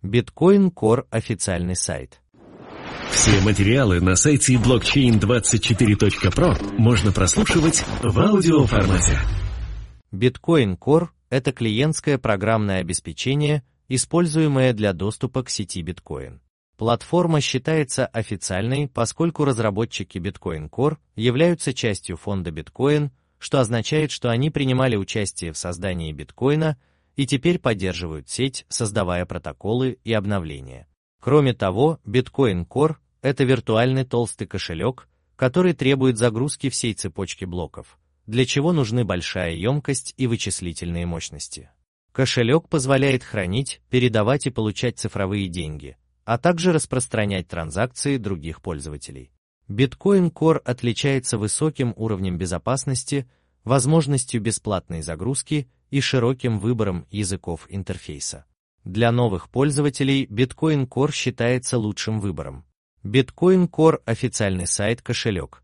Bitcoin Core – официальный сайт. Все материалы на сайте blockchain24.pro можно прослушивать в аудиоформате. Bitcoin Core – это клиентское программное обеспечение, используемое для доступа к сети биткоин. Платформа считается официальной, поскольку разработчики Bitcoin Core являются частью фонда биткоин, что означает, что они принимали участие в создании биткоина и теперь поддерживают сеть, создавая протоколы и обновления. Кроме того, Bitcoin Core – это виртуальный толстый кошелек, который требует загрузки всей цепочки блоков, для чего нужны большая емкость и вычислительные мощности. Кошелек позволяет хранить, передавать и получать цифровые деньги, а также распространять транзакции других пользователей. Bitcoin Core отличается высоким уровнем безопасности, возможностью бесплатной загрузки и широким выбором языков интерфейса. Для новых пользователей Bitcoin Core считается лучшим выбором. Bitcoin Core – официальный сайт-кошелек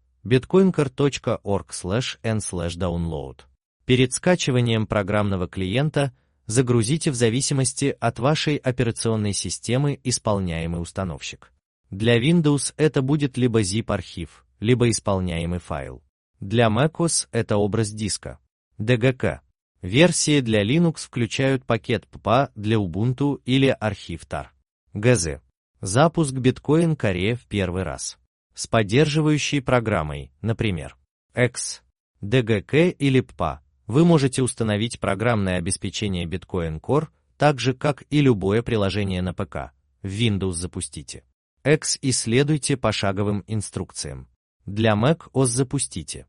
bitcoincore.org/n/download. Перед скачиванием программного клиента загрузите в зависимости от вашей операционной системы исполняемый установщик. Для Windows это будет либо zip-архив, либо исполняемый файл. Для macOS это образ диска. DGK. Версии для Linux включают пакет PPA для Ubuntu или архив TAR. GZ. Запуск Bitcoin Core в первый раз. С поддерживающей программой, например, X, DGK или PPA, вы можете установить программное обеспечение Bitcoin Core, так же как и любое приложение на ПК. В Windows запустите X и следуйте пошаговым инструкциям. Для Mac OS запустите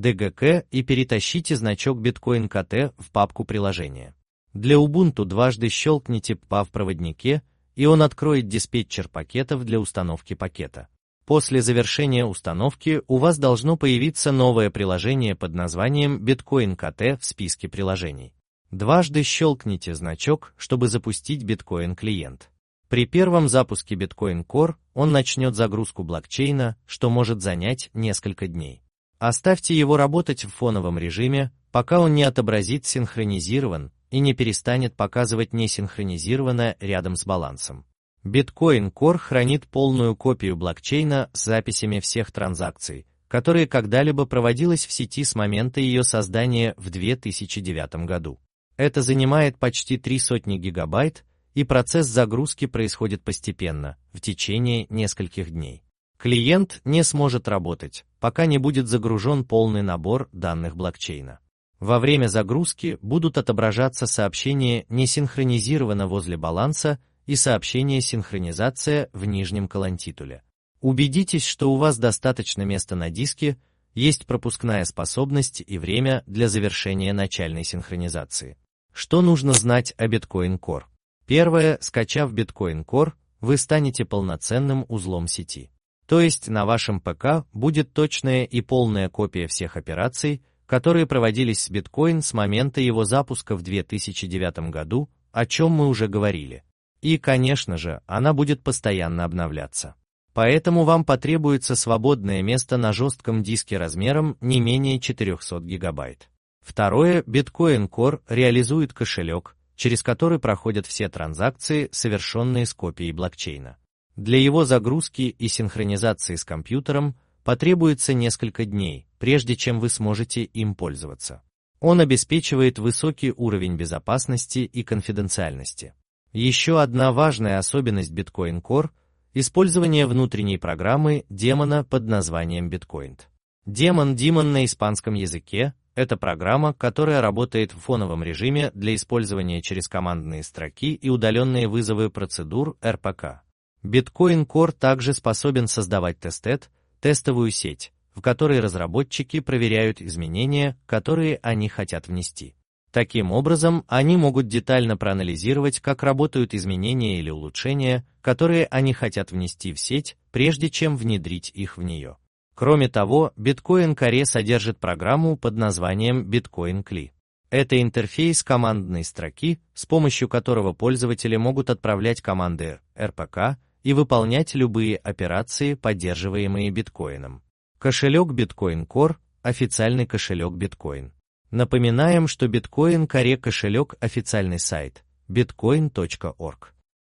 DGK и перетащите значок Bitcoin KT в папку приложения. Для Ubuntu дважды щелкните PPA в проводнике, и он откроет диспетчер пакетов для установки пакета. После завершения установки у вас должно появиться новое приложение под названием Bitcoin KT в списке приложений. Дважды щелкните значок, чтобы запустить Bitcoin клиент. При первом запуске Bitcoin Core он начнет загрузку блокчейна, что может занять несколько дней. Оставьте его работать в фоновом режиме, пока он не отобразит синхронизирован и не перестанет показывать несинхронизированное рядом с балансом. Bitcoin Core хранит полную копию блокчейна с записями всех транзакций, которые когда-либо проводились в сети с момента ее создания в 2009 году. Это занимает почти 300 гигабайт, и процесс загрузки происходит постепенно, в течение нескольких дней. Клиент не сможет работать, пока не будет загружен полный набор данных блокчейна. Во время загрузки будут отображаться сообщения несинхронизировано возле баланса и сообщение синхронизация в нижнем колонтитуле. Убедитесь, что у вас достаточно места на диске, есть пропускная способность и время для завершения начальной синхронизации. Что нужно знать о Bitcoin Core? Первое, скачав Bitcoin Core, вы станете полноценным узлом сети. То есть на вашем ПК будет точная и полная копия всех операций, которые проводились с биткоин с момента его запуска в 2009 году, о чем мы уже говорили. И, конечно же, она будет постоянно обновляться. Поэтому вам потребуется свободное место на жестком диске размером не менее 400 гигабайт. Второе, Bitcoin Core реализует кошелек, через который проходят все транзакции, совершенные с копией блокчейна. Для его загрузки и синхронизации с компьютером потребуется несколько дней, прежде чем вы сможете им пользоваться. Он обеспечивает высокий уровень безопасности и конфиденциальности. Еще одна важная особенность Bitcoin Core – использование внутренней программы демона под названием Bitcoin. Демон на испанском языке – это программа, которая работает в фоновом режиме для использования через командные строки и удаленные вызовы процедур РПК. Bitcoin Core также способен создавать тестнет, тестовую сеть, в которой разработчики проверяют изменения, которые они хотят внести. Таким образом, они могут детально проанализировать, как работают изменения или улучшения, которые они хотят внести в сеть, прежде чем внедрить их в нее. Кроме того, Bitcoin Core содержит программу под названием Bitcoin CLI. Это интерфейс командной строки, с помощью которого пользователи могут отправлять команды РПК и выполнять любые операции, поддерживаемые биткоином. Кошелек Bitcoin Core – официальный кошелек биткоин. Напоминаем, что Bitcoin Core кошелек – официальный сайт bitcoin.org.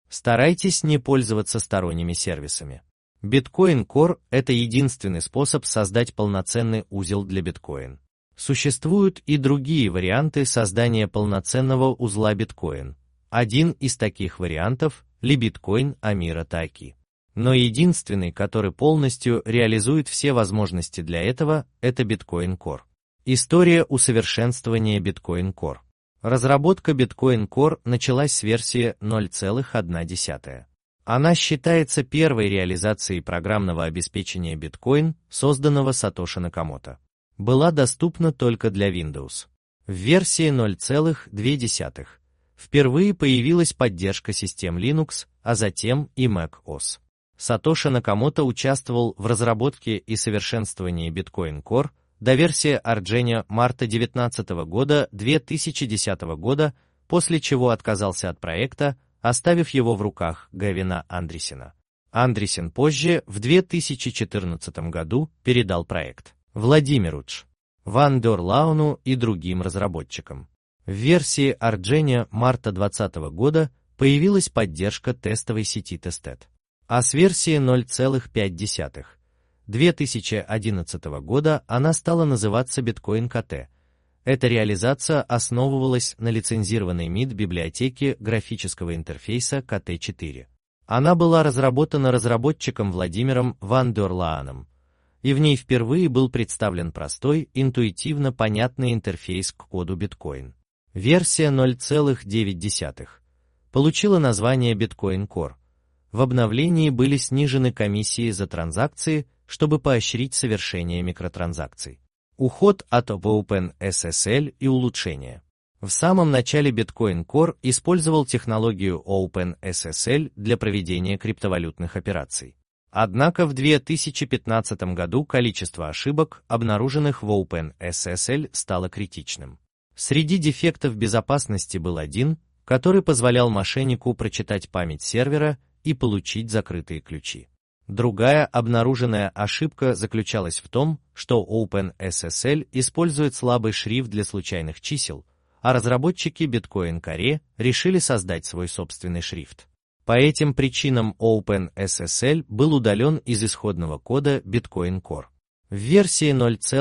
Старайтесь не пользоваться сторонними сервисами. Bitcoin Core – это единственный способ создать полноценный узел для биткоин. Существуют и другие варианты создания полноценного узла биткоин. Один из таких вариантов – Libitcoin Amira Taki. Но единственный, который полностью реализует все возможности для этого, это Bitcoin Core. История усовершенствования Bitcoin Core. Разработка Bitcoin Core началась с версии 0.1. Она считается первой реализацией программного обеспечения Bitcoin, созданного Сатоши Накамото. Была доступна только для Windows. В версии 0.2 впервые появилась поддержка систем Linux, а затем и Mac OS. Сатоши Накамото участвовал в разработке и совершенствовании Bitcoin Core до версии Argenia марта 2010 года, после чего отказался от проекта, оставив его в руках Гевина Андресена. Андресен позже, в 2014 году, передал проект Владимиру Дж. Ван дер Лауну и другим разработчикам. В версии Argenia марта 2020 года появилась поддержка тестовой сети Tested. А с версии 0.5 2011 года она стала называться Bitcoin KT. Эта реализация основывалась на лицензированной MIT библиотеке графического интерфейса KT4. Она была разработана разработчиком Владимиром Ван дер Лааном, и в ней впервые был представлен простой, интуитивно понятный интерфейс к коду Bitcoin. Версия 0.9 получила название Bitcoin Core. В обновлении были снижены комиссии за транзакции, чтобы поощрить совершение микротранзакций. Уход от OpenSSL и улучшения. В самом начале Bitcoin Core использовал технологию OpenSSL для проведения криптовалютных операций. Однако в 2015 году количество ошибок, обнаруженных в OpenSSL, стало критичным. Среди дефектов безопасности был один, который позволял мошеннику прочитать память сервера и получить закрытые ключи. Другая обнаруженная ошибка заключалась в том, что OpenSSL использует слабый шрифт для случайных чисел, а разработчики Bitcoin Core решили создать свой собственный шрифт. По этим причинам OpenSSL был удален из исходного кода Bitcoin Core. В версии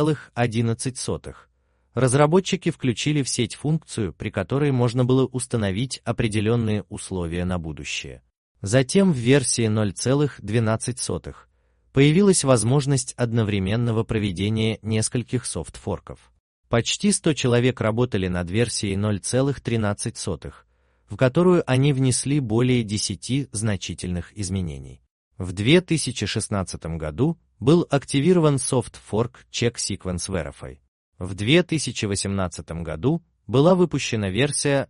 0.11 разработчики включили в сеть функцию, при которой можно было установить определенные условия на будущее. Затем в версии 0.12 появилась возможность одновременного проведения нескольких софт-форков. Почти 100 человек работали над версией 0.13, в которую они внесли более 10 значительных изменений. В 2016 году был активирован софт-форк Check Sequence Verify. В 2018 году была выпущена версия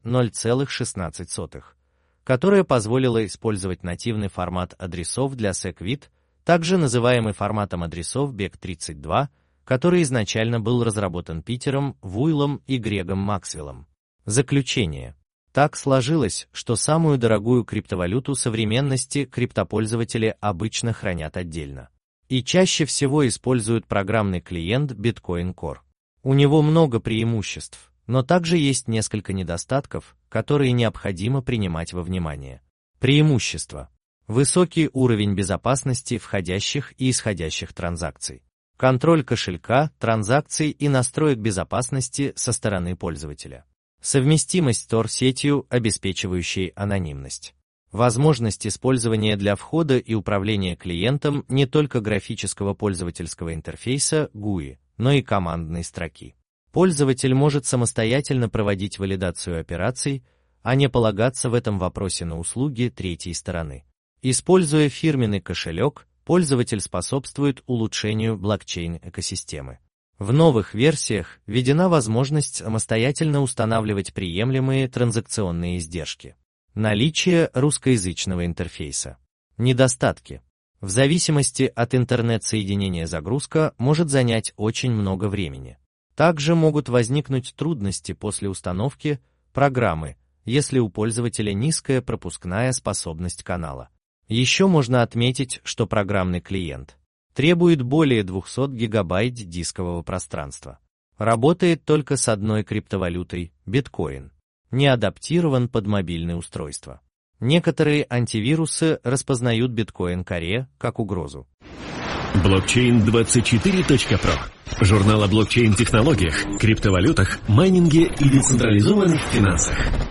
0.16, которая позволила использовать нативный формат адресов для SegWit, также называемый форматом адресов BEC32, который изначально был разработан Питером Вуйлом и Грегом Максвеллом. Заключение. Так сложилось, что самую дорогую криптовалюту современности криптопользователи обычно хранят отдельно. И чаще всего используют программный клиент Bitcoin Core. У него много преимуществ, но также есть несколько недостатков, которые необходимо принимать во внимание. Преимущества. Высокий уровень безопасности входящих и исходящих транзакций. Контроль кошелька, транзакций и настроек безопасности со стороны пользователя. Совместимость с Tor-сетью, обеспечивающей анонимность. Возможность использования для входа и управления клиентом не только графического пользовательского интерфейса GUI, но и командной строки. Пользователь может самостоятельно проводить валидацию операций, а не полагаться в этом вопросе на услуги третьей стороны. Используя фирменный кошелек, пользователь способствует улучшению блокчейн-экосистемы. В новых версиях введена возможность самостоятельно устанавливать приемлемые транзакционные издержки. Наличие русскоязычного интерфейса. Недостатки. В зависимости от интернет-соединения загрузка может занять очень много времени. Также могут возникнуть трудности после установки программы, если у пользователя низкая пропускная способность канала. Еще можно отметить, что программный клиент требует более 200 гигабайт дискового пространства. Работает только с одной криптовалютой – биткоин. Не адаптирован под мобильные устройства. Некоторые антивирусы распознают биткоин Коре как угрозу. Blockchain24.pro. Журнал о блокчейн-технологиях, криптовалютах, майнинге и децентрализованных финансах.